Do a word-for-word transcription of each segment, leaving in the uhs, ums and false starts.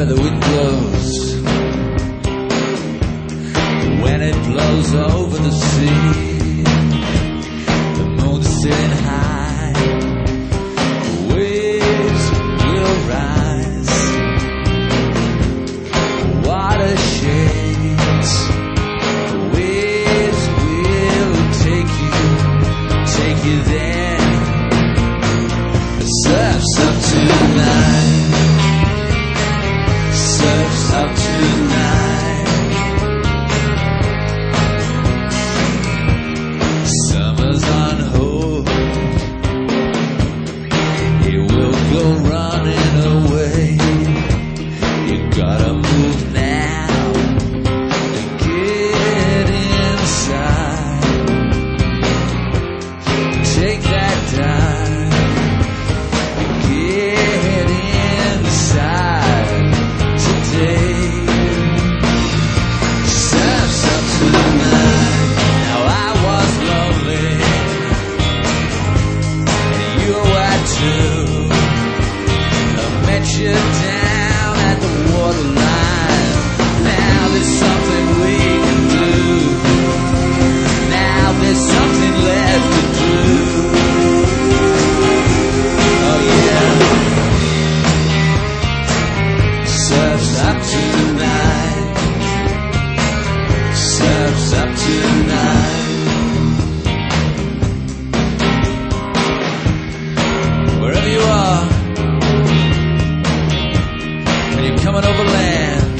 the wind blows, when it blows over the sea, the moon's sitting high, waves will rise, water shakes, waves will take you, take you there. Surf's up tonight, surf's up tonight. Summer's on hold, it will go running away. You gotta move now to get inside. Take that dive. Get inside today. Surf's up tonight. Now I was lonely, and you were too. I met you down at the waterline. Now there's something we can do. Now there's something left to do. Surf's up tonight, surf's up tonight. Wherever you are, and you're coming over land,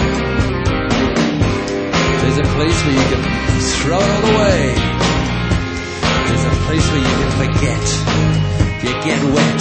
there's a place where you can throw it all away. There's a place where you can forget. You get wet.